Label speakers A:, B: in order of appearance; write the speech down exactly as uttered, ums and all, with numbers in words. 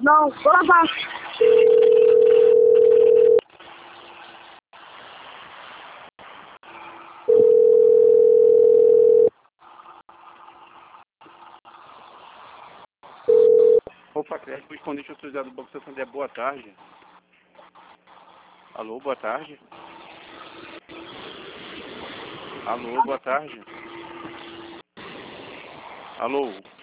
A: Não, vou lavar.
B: Opa, crédito correspondente autorizado do Banco Santander, boa tarde. Alô, boa tarde. Alô, boa tarde. Alô.